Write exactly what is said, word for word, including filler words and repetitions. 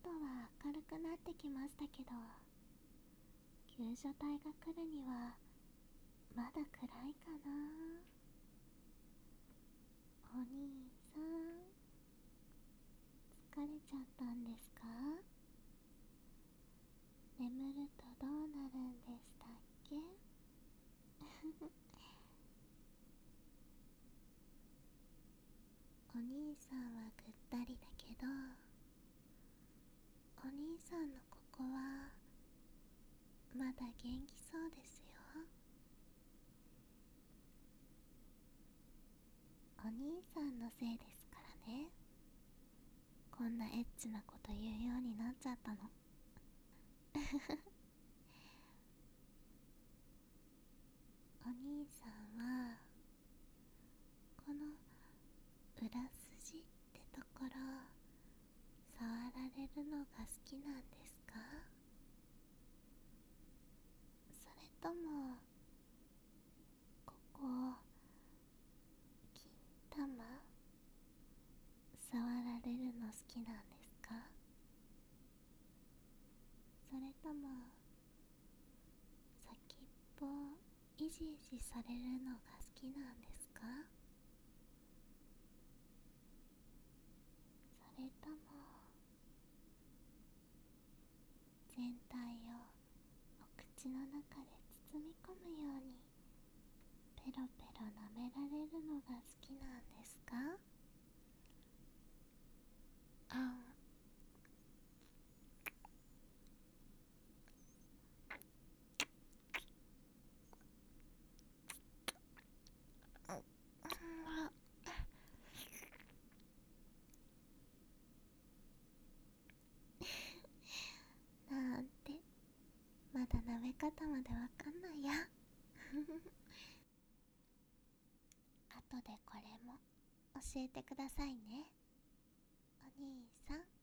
外は明るくなってきましたけど、救助隊が来るにはまだ暗いかな。お兄さん、疲れちゃったんですか？眠るとどうなるんでしたっけ？お兄さんはぐったりだけど、お兄さんのここはまだ元気そうですよ。お兄さんのせいですからね、こんなエッチなこと言うようになっちゃったの。お兄さんはこの裏筋ってところ触られるのが好きなんですか？それともここ金玉触られるの好きなんですか？それとも先っぽいじいじされるのが好きなんですか？それとも全体をお口の中で包み込むようにペロペロ舐められるのが好きなんですか？あん。なんて、まだ舐め方までわかんないや。後でこれも教えてくださいね、お兄さん。